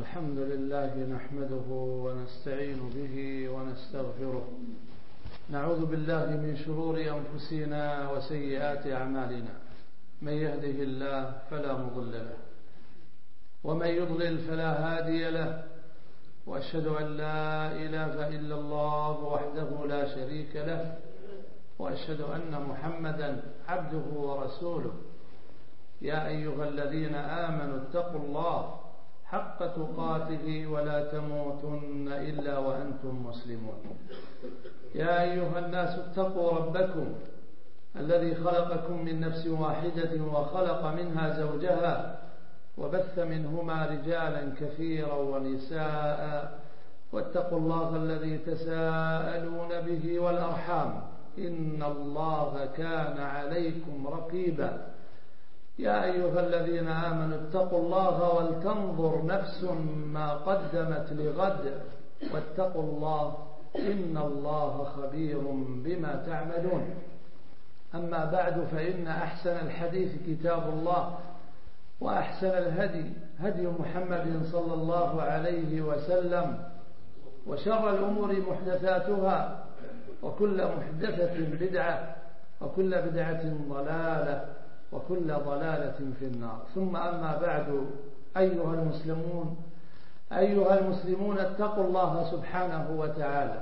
الحمد لله نحمده ونستعين به ونستغفره، نعوذ بالله من شرور أنفسنا وسيئات أعمالنا، من يهده الله فلا مضل له ومن يضلل فلا هادي له، وأشهد أن لا إله إلا الله وحده لا شريك له، وأشهد أن محمدا عبده ورسوله. يا أيها الذين آمنوا اتقوا الله حق تقاته ولا تموتن إلا وأنتم مسلمون. يا أيها الناس اتقوا ربكم الذي خلقكم من نفس واحدة وخلق منها زوجها وبث منهما رجالا كثيرا ونساء، واتقوا الله الذي تساءلون به والأرحام إن الله كان عليكم رقيبا. يا أيها الذين آمنوا اتقوا الله ولتنظر نفس ما قدمت لغد واتقوا الله إن الله خبير بما تعملون. أما بعد، فإن أحسن الحديث كتاب الله، وأحسن الهدي هدي محمد صلى الله عليه وسلم، وشر الأمور محدثاتها، وكل محدثة بدعة، وكل بدعة ضلالة، وكل ضلالة في النار. ثم أما بعد، أيها المسلمون اتقوا الله سبحانه وتعالى،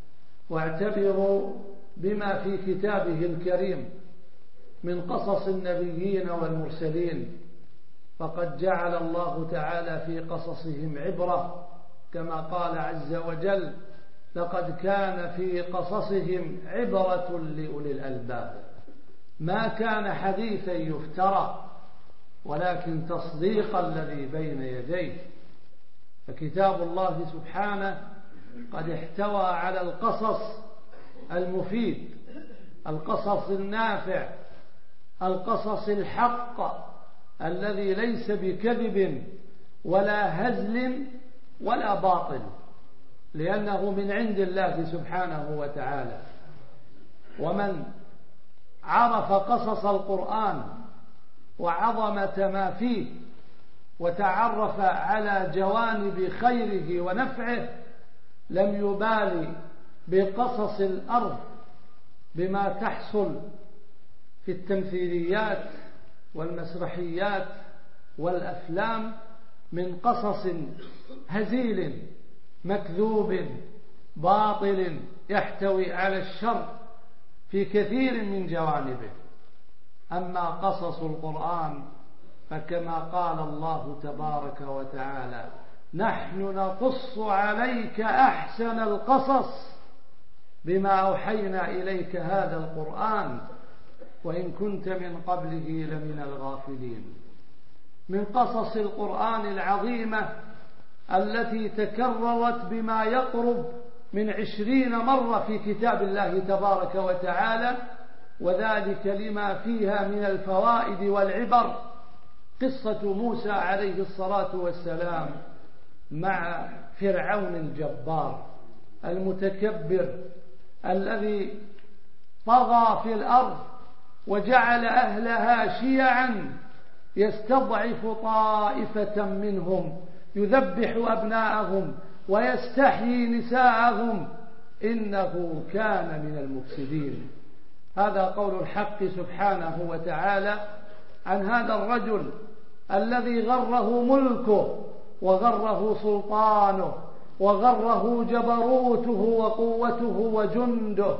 واعتبروا بما في كتابه الكريم من قصص النبيين والمرسلين، فقد جعل الله تعالى في قصصهم عبرة، كما قال عز وجل: لقد كان في قصصهم عبرة لأولي الألباب، ما كان حديثا يفترى ولكن تصديق الذي بين يديه. فكتاب الله سبحانه قد احتوى على القصص المفيد، القصص النافع، القصص الحق الذي ليس بكذب ولا هزل ولا باطل، لأنه من عند الله سبحانه وتعالى. ومن عرف قصص القرآن وعظمة ما فيه، وتعرف على جوانب خيره ونفعه، لم يبالي بقصص الأرض بما تحصل في التمثيليات والمسرحيات والأفلام من قصص هزيل مكذوب باطل يحتوي على الشر في كثير من جوانبه. أما قصص القرآن فكما قال الله تبارك وتعالى: نحن نقص عليك أحسن القصص بما أوحينا إليك هذا القرآن وإن كنت من قبله لمن الغافلين. من قصص القرآن العظيمة التي تكررت بما يقرب من 20 مرة في كتاب الله تبارك وتعالى، وذلك لما فيها من الفوائد والعبر، قصة موسى عليه الصلاة والسلام مع فرعون الجبار المتكبر الذي طغى في الأرض وجعل أهلها شيعا يستضعف طائفة منهم، يذبح أبناءهم ويستحيي نساءهم، إنه كان من المفسدين. هذا قول الحق سبحانه وتعالى عن هذا الرجل الذي غره ملكه وغره سلطانه وغره جبروته وقوته وجنده،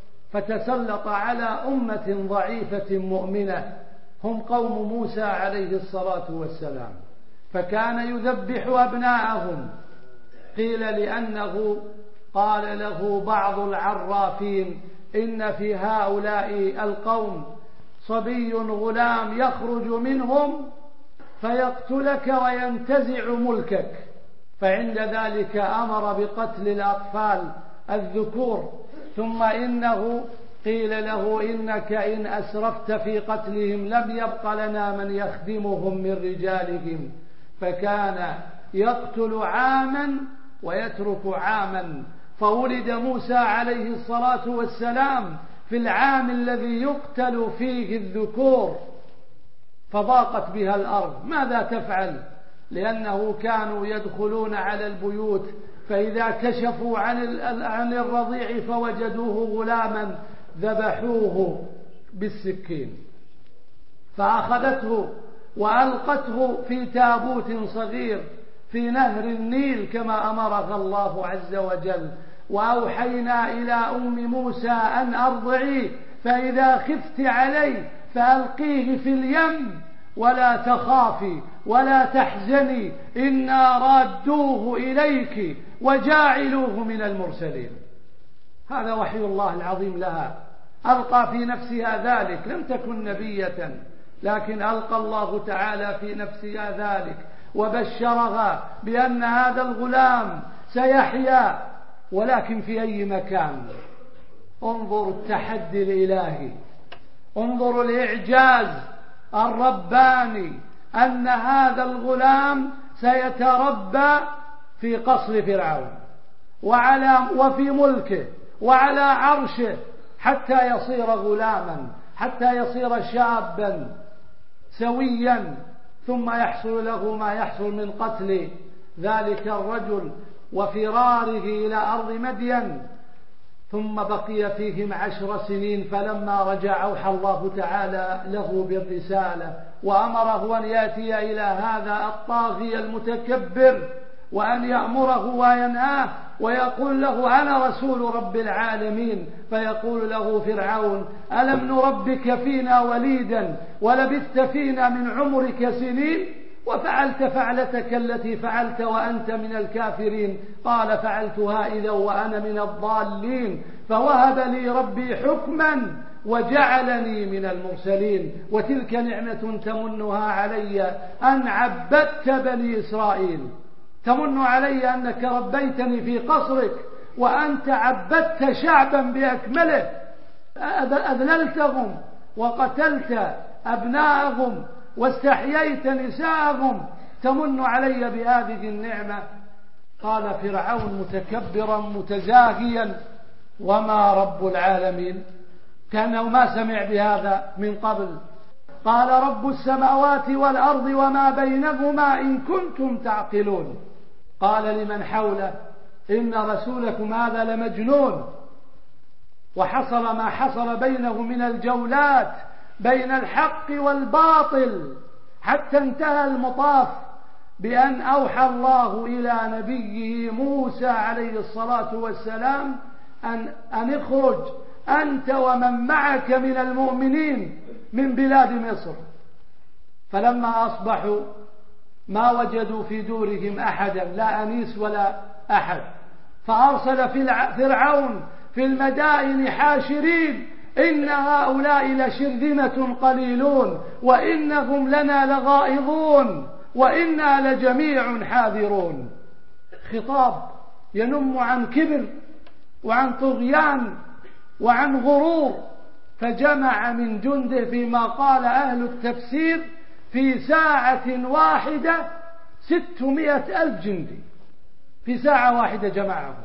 فتسلط على أمة ضعيفة مؤمنة هم قوم موسى عليه الصلاة والسلام، فكان يذبح أبناءهم. قيل لأنه قال له بعض العرافين: إن في هؤلاء القوم صبي غلام يخرج منهم فيقتلك وينتزع ملكك، فعند ذلك أمر بقتل الأطفال الذكور، ثم إنه قيل له: إنك إن أسرفت في قتلهم لم يبق لنا من يخدمهم من رجالهم، فكان يقتل عاما ويترك عاما. فولد موسى عليه الصلاة والسلام في العام الذي يقتل فيه الذكور، فضاقت بها الأرض. ماذا تفعل؟ لأنه كانوا يدخلون على البيوت فإذا كشفوا عن الرضيع فوجدوه غلاما ذبحوه بالسكين، فأخذته وألقته في تابوت صغير في نهر النيل كما أمرها الله عز وجل. وأوحينا إلى أم موسى أن أرضعيه، فإذا خفت عليه فألقيه في اليم ولا تخافي ولا تحزني إنا رادوه إليك وجاعلوه من المرسلين. هذا وحي الله العظيم لها، ألقى في نفسها ذلك، لم تكن نبية لكن ألقى الله تعالى في نفسها ذلك وبشرها بأن هذا الغلام سيحيا، ولكن في أي مكان. انظروا التحدي الإلهي، انظروا الإعجاز الرباني، أن هذا الغلام سيتربى في قصر فرعون وفي ملكه وعلى عرشه حتى يصير غلاما، حتى يصير شابا سويا، ثم يحصل له ما يحصل من قتل ذلك الرجل وفراره إلى أرض مدين. ثم بقي فيهم 10 سنين، فلما رجع أوحى الله تعالى له بالرسالة وأمره أن يأتي إلى هذا الطاغية المتكبر وأن يأمره وينهاه ويقول له أنا رسول رب العالمين. فيقول له فرعون ألم نربك فينا وليدا ولبثت فينا من عمرك سنين وفعلت فعلتك التي فعلت وأنت من الكافرين؟ قال فعلتها إذا وأنا من الضالين، فوهب لي ربي حكما وجعلني من المرسلين، وتلك نعمة تمنها علي أن عبدت بني إسرائيل. تمن علي أنك ربيتني في قصرك وأنت عبدت شعبا بأكمله، أذللتهم وقتلت أبناءهم واستحييت نساءهم، تمن علي بهذه النعمة. قال فرعون متكبرا متزاهيا وما رب العالمين، كأنه ما سمع بهذا من قبل. قال رب السماوات والأرض وما بينهما إن كنتم تعقلون. قال لمن حوله إن رسولكم هذا لمجنون. وحصل ما حصل بينه من الجولات بين الحق والباطل، حتى انتهى المطاف بأن أوحى الله إلى نبيه موسى عليه الصلاة والسلام أن اخرج أنت ومن معك من المؤمنين من بلاد مصر. فلما أصبحوا ما وجدوا في دورهم أحدا، لا أنيس ولا أحد، فأرسل فرعون في المدائن حاشرين إن هؤلاء لشرذمة قليلون وإنهم لنا لغائظون وإنا لجميع حاذرون. خطاب ينم عن كبر وعن طغيان وعن غرور. فجمع من جنده فيما قال أهل التفسير في ساعة واحدة 600,000 جندي، في ساعة واحدة جمعهم.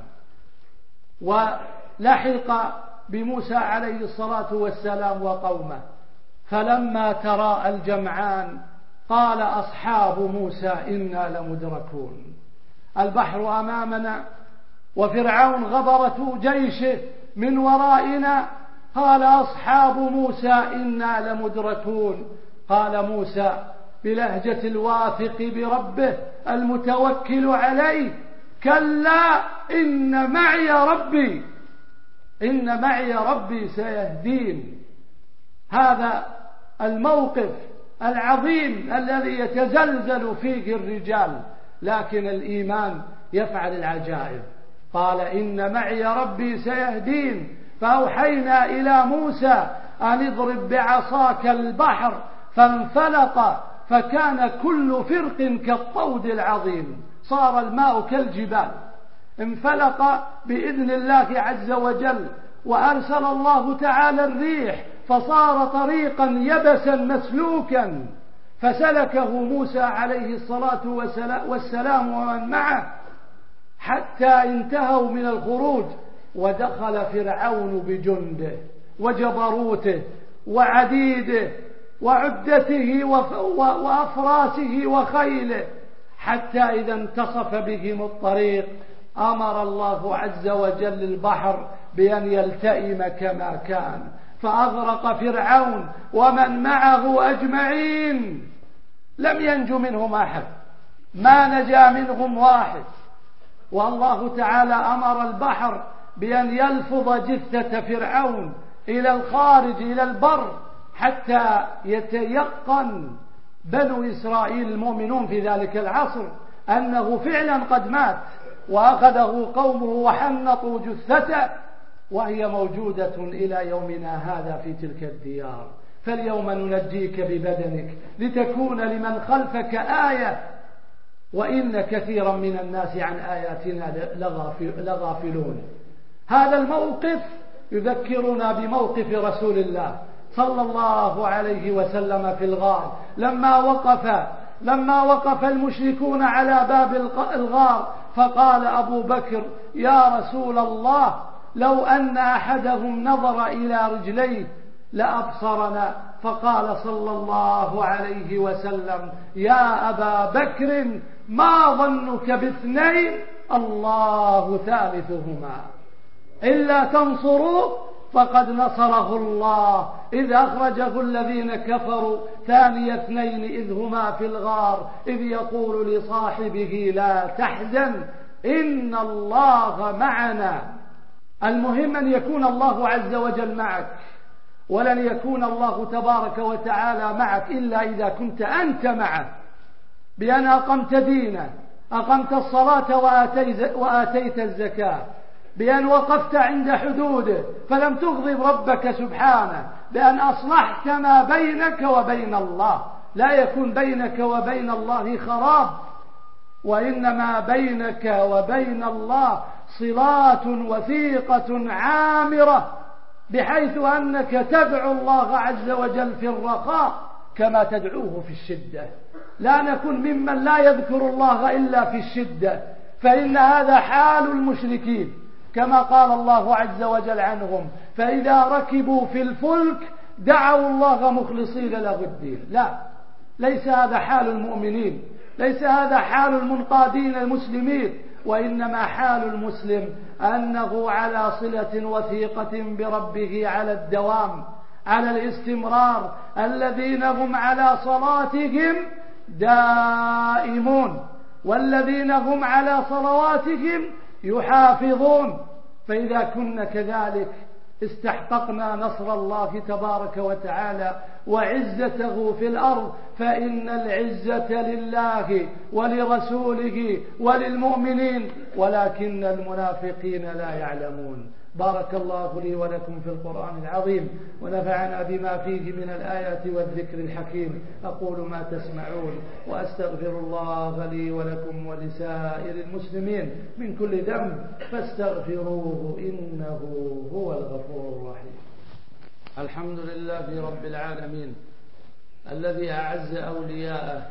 ولحق بموسى عليه الصلاة والسلام وقومه، فلما تراءى الجمعان قال أصحاب موسى إنا لمدركون. البحر أمامنا وفرعون غبرة جيشه من ورائنا. قال أصحاب موسى إنا لمدركون. قال موسى بلهجة الواثق بربه المتوكل عليه كلا إن معي ربي، إن معي ربي سيهدين. هذا الموقف العظيم الذي يتزلزل فيه الرجال، لكن الإيمان يفعل العجائب. قال إن معي ربي سيهدين. فأوحينا إلى موسى أن اضرب بعصاك البحر فانفلق فكان كل فرق كالطود العظيم. صار الماء كالجبال، انفلق بإذن الله عز وجل. وأرسل الله تعالى الريح فصار طريقا يبسا مسلوكا، فسلكه موسى عليه الصلاة والسلام ومن معه حتى انتهوا من الخروج. ودخل فرعون بجنده وجبروته وعديده وعدته وأفراسه وخيله حتى إذا انتصف بهم الطريق أمر الله عز وجل البحر بأن يلتئم كما كان، فأغرق فرعون ومن معه أجمعين، لم ينج منهم أحد، ما نجا منهم واحد. والله تعالى أمر البحر بأن يلفظ جثة فرعون إلى الخارج إلى البر حتى يتيقن بنو إسرائيل المؤمنون في ذلك العصر أنه فعلا قد مات، وأخذه قومه وحنطوا جثته وهي موجودة إلى يومنا هذا في تلك الديار. فاليوم ننجيك ببدنك لتكون لمن خلفك آية، وإن كثيرا من الناس عن آياتنا لغافلون. هذا الموقف يذكرنا بموقف رسول الله صلى الله عليه وسلم في الغار لما وقف المشركون على باب الغار، فقال أبو بكر: يا رسول الله، لو أن أحدهم نظر إلى رجليه لأبصرنا. فقال صلى الله عليه وسلم: يا أبا بكر، ما ظنك باثنين الله ثالثهما، إلا تنصروه فقد نصره الله إذ أخرجه الذين كفروا ثاني اثنين إذ هما في الغار إذ يقول لصاحبه لا تحزن إن الله معنا. المهم أن يكون الله عز وجل معك، ولن يكون الله تبارك وتعالى معك إلا إذا كنت أنت معه، بأن أقمت دينه، أقمت الصلاة وآتيت الزكاة، بأن وقفت عند حدوده فلم تغضب ربك سبحانه، بأن أصلحت ما بينك وبين الله. لا يكون بينك وبين الله خراب، وإنما بينك وبين الله صلات وثيقة عامرة، بحيث أنك تدعو الله عز وجل في الرخاء كما تدعوه في الشدة. لا نكون ممن لا يذكر الله إلا في الشدة، فإن هذا حال المشركين كما قال الله عز وجل عنهم: فإذا ركبوا في الفلك دعوا الله مخلصين له الدين. لا، ليس هذا حال المؤمنين، ليس هذا حال المنقادين المسلمين، وإنما حال المسلم أنه على صلة وثيقة بربه على الدوام، على الاستمرار، الذين هم على صلاتهم دائمون، والذين هم على صلواتهم يحافظون. فإذا كنا كذلك استحققنا نصر الله تبارك وتعالى وعزته في الأرض، فإن العزة لله ولرسوله وللمؤمنين، ولكن المنافقين لا يعلمون. بارك الله لي ولكم في القرآن العظيم، ونفعنا بما فيه من الآيات والذكر الحكيم. أقول ما تسمعون، وأستغفر الله لي ولكم ولسائر المسلمين من كل ذنب فاستغفروه إنه هو الغفور الرحيم. الحمد لله رب العالمين الذي أعز أولياءه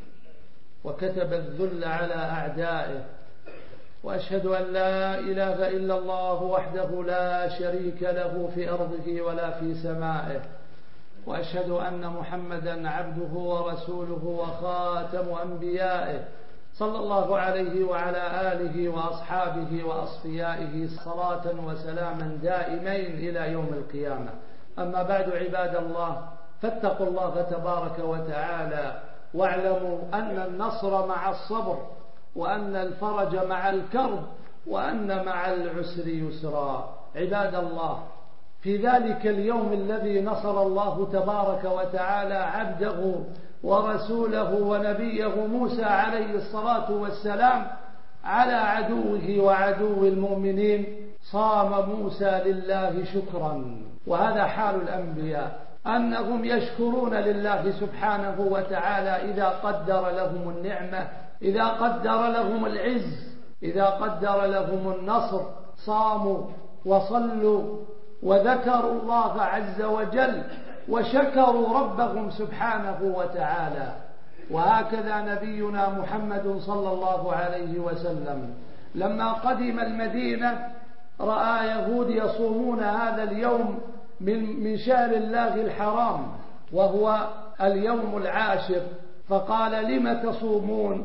وكتب الذل على أعدائه، وأشهد أن لا إله إلا الله وحده لا شريك له في أرضه ولا في سمائه، وأشهد أن محمدا عبده ورسوله وخاتم أنبيائه، صلى الله عليه وعلى آله وأصحابه وأصفيائه صلاة وسلاما دائمين إلى يوم القيامة. أما بعد، عباد الله، فاتقوا الله تبارك وتعالى، واعلموا أن النصر مع الصبر، وأن الفرج مع الكرب، وأن مع العسر يسرا. عباد الله، في ذلك اليوم الذي نصر الله تبارك وتعالى عبده ورسوله ونبيه موسى عليه الصلاة والسلام على عدوه وعدو المؤمنين، صام موسى لله شكرا. وهذا حال الأنبياء، أنهم يشكرون لله سبحانه وتعالى إذا قدر لهم النعمة، إذا قدر لهم العز، إذا قدر لهم النصر، صاموا وصلوا وذكروا الله عز وجل وشكروا ربهم سبحانه وتعالى. وهكذا نبينا محمد صلى الله عليه وسلم لما قدم المدينة رأى يهود يصومون هذا اليوم من شهر الله الحرام، وهو اليوم العاشر، فقال: لم تصومون؟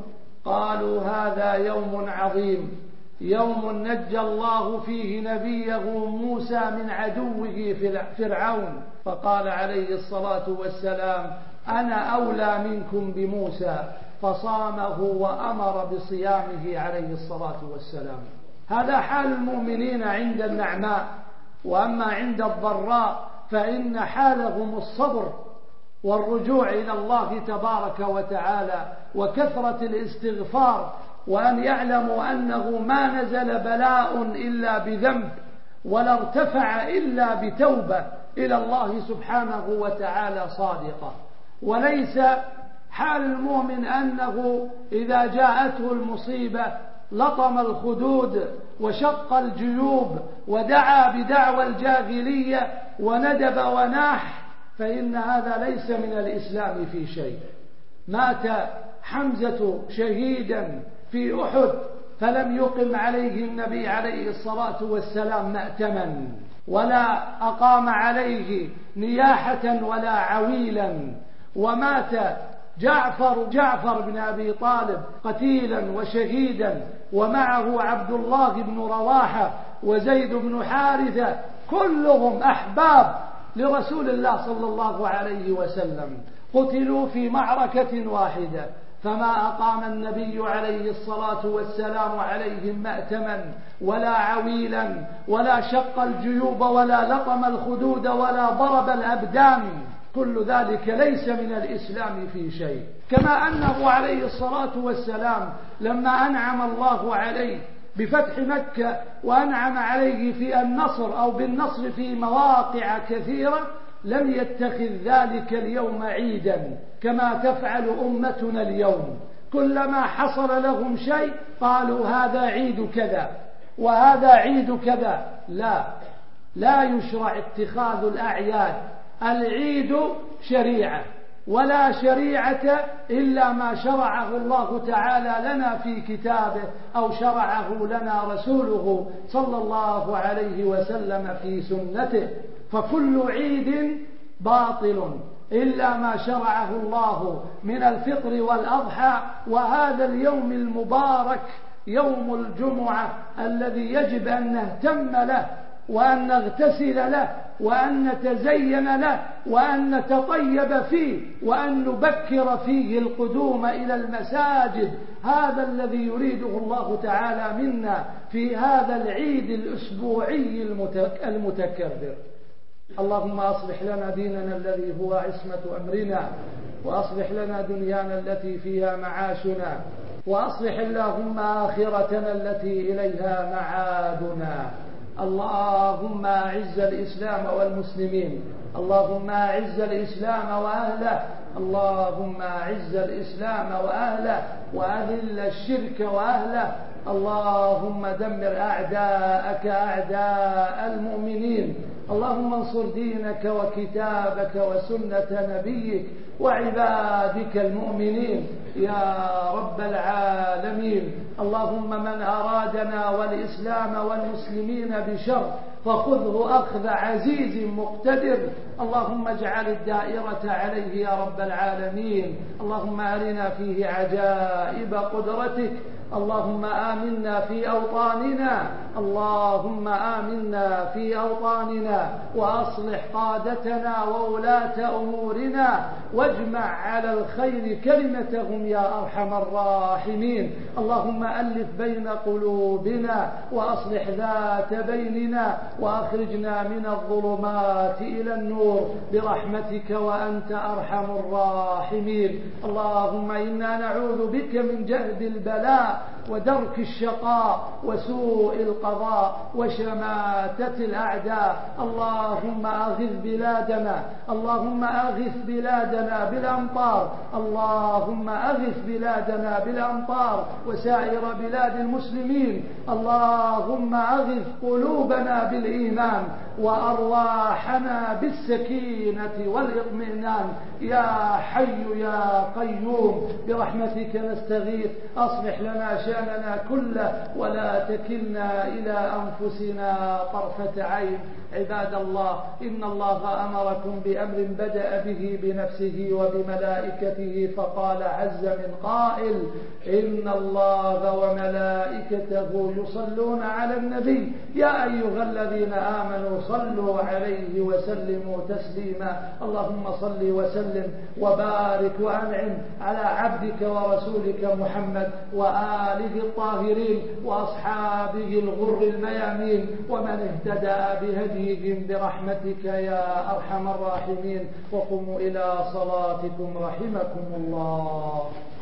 قالوا هذا يوم عظيم، يوم نجى الله فيه نبيه موسى من عدوه فرعون. فقال عليه الصلاة والسلام: أنا أولى منكم بموسى، فصامه وأمر بصيامه عليه الصلاة والسلام. هذا حال المؤمنين عند النعماء، وأما عند الضراء فإن حالهم الصبر والرجوع إلى الله تبارك وتعالى وكثرة الاستغفار، وأن يعلموا أنه ما نزل بلاء إلا بذنب، ولا ارتفع إلا بتوبة إلى الله سبحانه وتعالى صادقة. وليس حال المؤمن أنه إذا جاءته المصيبة لطم الخدود وشق الجيوب ودعا بدعوى الجاهلية وندب وناح، فإن هذا ليس من الإسلام في شيء. مات حمزة شهيدا في أحد فلم يقم عليه النبي عليه الصلاة والسلام مأتما، ولا أقام عليه نياحة ولا عويلا. ومات جعفر بن أبي طالب قتيلا وشهيدا، ومعه عبد الله بن رواحة وزيد بن حارثة، كلهم أحباب لرسول الله صلى الله عليه وسلم، قتلوا في معركة واحدة، فما أقام النبي عليه الصلاة والسلام عليهم مأتما ولا عويلا ولا شق الجيوب ولا لطم الخدود ولا ضرب الأبدان. كل ذلك ليس من الإسلام في شيء. كما أنه عليه الصلاة والسلام لما أنعم الله عليه بفتح مكة وأنعم عليه في النصر أو بالنصر في مواقع كثيرة، لم يتخذ ذلك اليوم عيدا كما تفعل أمتنا اليوم. كلما حصل لهم شيء قالوا هذا عيد كذا وهذا عيد كذا. لا يشرع اتخاذ الأعياد. العيد شريعة، ولا شريعة إلا ما شرعه الله تعالى لنا في كتابه أو شرعه لنا رسوله صلى الله عليه وسلم في سنته. فكل عيد باطل إلا ما شرعه الله من الفطر والأضحى. وهذا اليوم المبارك يوم الجمعة الذي يجب أن نهتم له وأن نغتسل له وأن نتزين له وأن نتطيب فيه وأن نبكر فيه القدوم إلى المساجد. هذا الذي يريده الله تعالى منا في هذا العيد الأسبوعي المتكرر. اللهم أصلح لنا ديننا الذي هو عصمة أمرنا، وأصلح لنا دنيانا التي فيها معاشنا، وأصلح اللهم آخرتنا التي إليها معادنا. اللهم أعز الإسلام والمسلمين، اللهم أعز الإسلام وأهله، اللهم أعز الإسلام وأهله وأذل الشرك وأهله. اللهم دمر أعداءك أعداء المؤمنين. اللهم انصر دينك وكتابك وسنة نبيك وعبادك المؤمنين يا رب العالمين. اللهم من أرادنا والإسلام والمسلمين بشر فخذه أخذ عزيز مقتدر. اللهم اجعل الدائرة عليه يا رب العالمين. اللهم أرنا فيه عجائب قدرتك. اللهم آمنا في أوطاننا، اللهم آمنا في أوطاننا، وأصلح قادتنا وولاة أمورنا، واجمع على الخير كلمتهم يا أرحم الراحمين. اللهم ألف بين قلوبنا وأصلح ذات بيننا، وأخرجنا من الظلمات إلى النور برحمتك وأنت أرحم الراحمين. اللهم إنا نعوذ بك من جهد البلاء ودرك الشقاء وسوء القضاء وشماتة الأعداء. اللهم أغث بلادنا، اللهم أغث بلادنا بالأمطار، اللهم أغث بلادنا بالأمطار وسائر بلاد المسلمين. اللهم أغث قلوبنا بالإيمان، وأرواحنا بالسكينة والإطمئنان يا حي يا قيوم برحمتك نستغيث أصلح لنا شأننا كله ولا تكلنا إلى أنفسنا طرفة عين. عباد الله إن الله أمركم بأمر بدأ به بنفسه وبملائكته فقال عز من قائل إن الله وملائكته يصلون على النبي يا أيها الذين آمنوا صلوا عليه وسلموا تسليما. اللهم صل وسلم وبارك وأنعم على عبدك ورسولك محمد وآله الطاهرين وأصحابه الغر الميامين ومن اهتدى بهديهم برحمتك يا أرحم الراحمين. وقوموا إلى صلاتكم رحمكم الله.